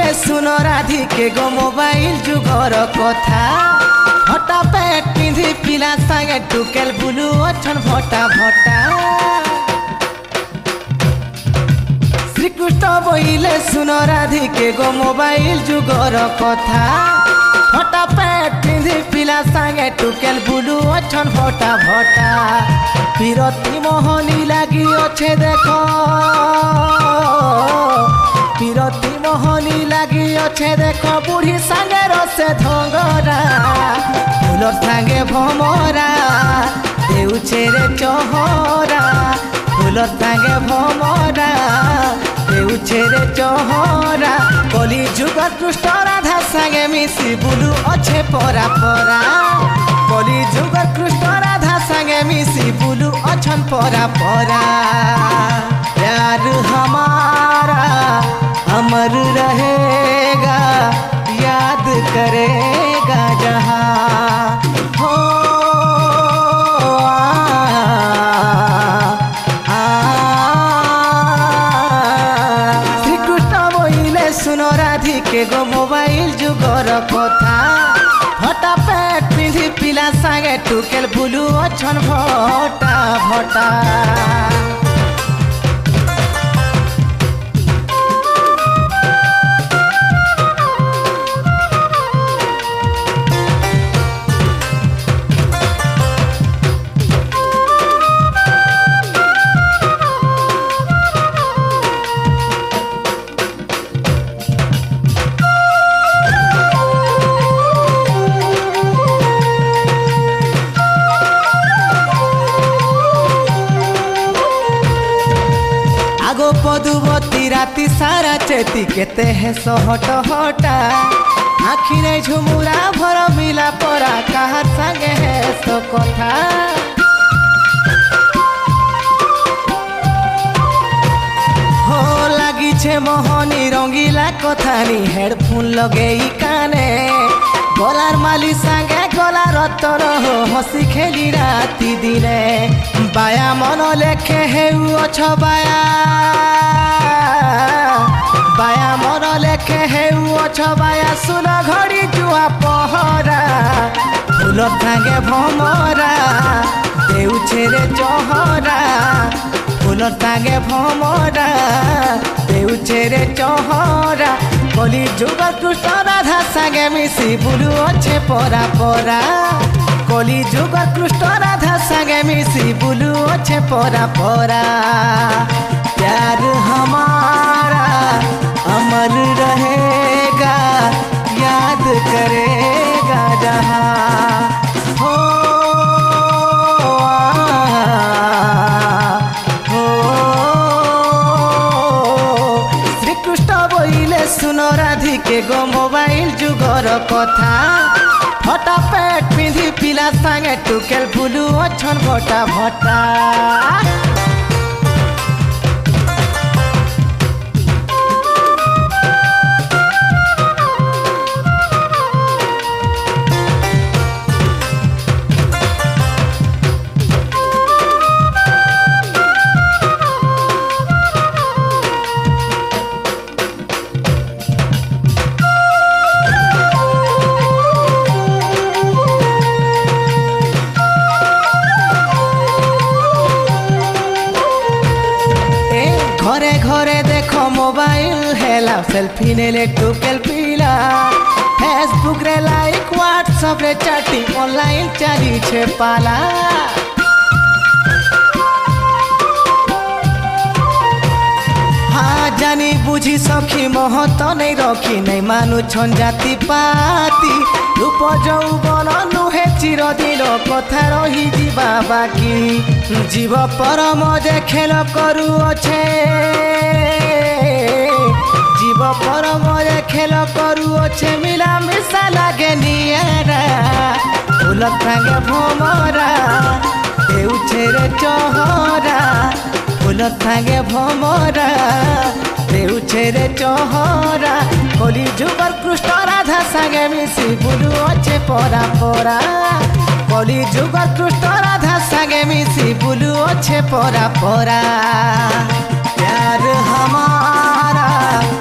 सुनो राधिके गो मोबाइल जुगर कथा हटा पैट पिंधि पिला संगे टुकेल बुलू अछन भटा भटा श्रीकृष्ण बोले सुनो राधिके गो मोबाइल जुगर कथा हटा पैट पिंधि पिला संगे टुकेल बुलू अछन भटा भटा पिरती मोहनी लगी अच्छे देखो पिरती मोहनी लगी अच्छे देखो बुढ़ी संगे रसे धंगरा फुलर संगे भमरा देउछे रे चहरा फुलर संगे भमरा देउछे रे चहरा कली जुग कृष्ण राधा संगे मिसी बुलू अच्छे परा परा कली जुग कृष्ण राधा संगे मिसी बुलू अछन परा परा प्यार हमारा अमर रहेगा याद करेगा जहाँ हो श्री कृष्ण बोले सुनो राधिके गो मोबाइल जुगर कथा हटा पैट पिंधि पिला संगे टुकेल बुलू अछन भटा भटा आगो पदुवती राति सारा चेती केते है सहट हटा आखि नहीं झुमुरा भर मिला परा कहा संगे है सो कथा हो लगी छे मोहनी रंगीला कथानी हेडफोन लगे काने गलार माली संगे गला रतर हो हसी खेली राति दिने बाया मन लेखे हे अछ बाया बाया मन लेखे हे अछ बाया सुन घड़ी जुआ पहरा फूल संगे भमरा देउछे रे चहरा फूल संगे भमरा देउछे रे चहरा कली जुग कृष्ण राधा संगे मिसी बुलू अच्छे परा परा कली जुग कृष्ण राधा संगे मिसी बुलू अच्छे परा परा प्यार हमारा अमर रहेगा याद करेगा जहाँ हो श्री कृष्ण बोले सुनो राधिके गो मोबाइल जुगर कथा हटा पैट पिंधि पिला संगे टुकेल बुलू अछन भटा भटा घरे घरे देखो मोबाइल हेला सेल्फी नेले टुकेल पिला फेसबुक रे लाइक व्हाट्सएप रे चैटिंग ऑनलाइन चली छे पाला हाँ जानी बुझी सखी महत नहीं रखी नहीं मानु छन जाति पाती रूप जौवन नुहे चिरदिन कथा रही जीवा बाकी जीव परम जे खेल करू अच्छे जीव परम जे खेल करू अच्छे मिला मिसा लागे नियारा फूल संगे भमरा देउछे रे चहरा फूल संगे भमरा देउछे रे चहरा कली जुगर कृष्ण राधा संगे मिसी बुलू अच्छे परा परा कली जुगर कृष्ण राधा संगे मिसी बुलू अच्छे परा परा प्यार हमारा